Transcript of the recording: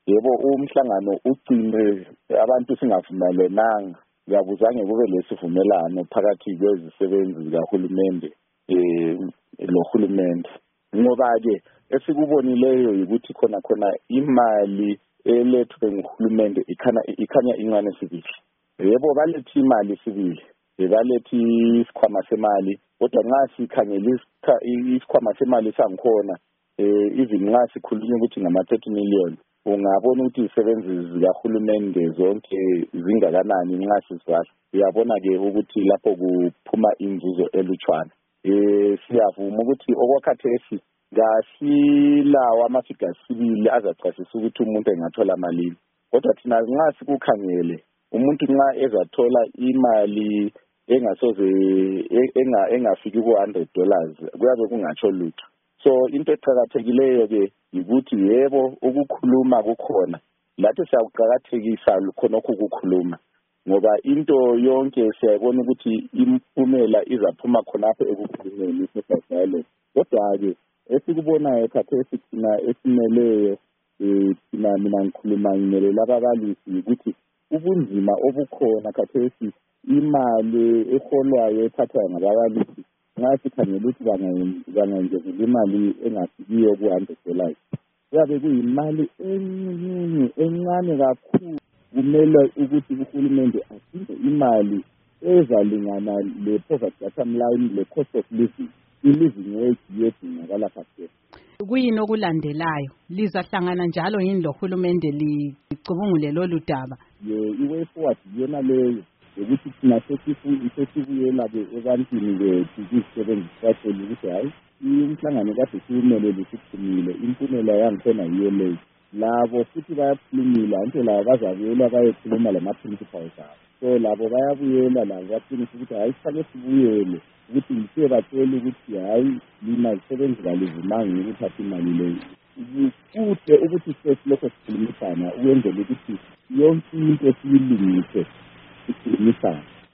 yebo umhlangano ugcine abantu singavumelananga yakuzange kube lesivumelano phakathi kwezisebenzi zikahulumende lohulumende ngoba ke esikubonileyo ukuthi khona imali elethwe nguhulumende ikhanya incane sibili. Yebo balethe imali sibili, balethe isikhwama semali, kodwa nxa sikhangela isikhwama semali sangikhona even nxa sikhulunywa ukuthi ngama-30 million, ungabona ukuthi izisebenzi zikahulumende zonke zingakanani nxa sizibala. Uyabona-ke ukuthi lapho kuphuma inzuzo elutshwana. Siyavuma ukuthi okwakhathesi kasilawo amafigures sibili azachasisa ukuthi umuntu engathola malini, kodwa thina nxa sikukhangele umuntu nxa ezathola imali engasoze engafiki ku$100 kuyabe kungatsho lutho. So into eqhakathekileyo ke ukuthi yebo ukukhuluma kukhona, lathi siyakuqhakathekisa khonokho ukukhuluma ngoba into yonke siyabona ukuthi impumela izaphuma khonapho ekukhulumeni isibhayibheli. Kodwa-ke esikubonayo khathesi thina esimeleyo thina mina ngikhuluma ngimele lababalisi ukuthi ubunzima obukhona khathesi imali eholwayo ethathwa ngababalisi nxa sikhangela ukuthi bangayengezela imali engafikiyo ku$100 kuyabe kuyimali encane kakhulu. Kumele ukuthi uhulumende asinde imali ezalingana le-poverty bottom line, le-cost of living, i-living wage yedingakala khathesi. Kuyini okulandelayo? Lizahlangana njalo yini lohulumende licubungule lolu daba? I-way forward yona leyo ukuthi thina sesibuyela-ke ebantwini bethu kuzisebenzi sibashela ukuthi hayi umhlangano kade siwumelele siphumile, impumela yangikhona yiyo leyo. Labo futhi bayakhulumila anto labo bazabuyela bayekhuluma lama-principals abo. So labo bayabuyela labo baqinisa ukuthi hayi sifake sibuyele ukuthi ngise batshele ukuthi hayi lina zisebenzi kalizimanga ukuthatha imali leyo. Kuhle ukuthi sesilokho sikhulumisana ukwenzela ukuthi yonke into siyilungise sikhulumisana.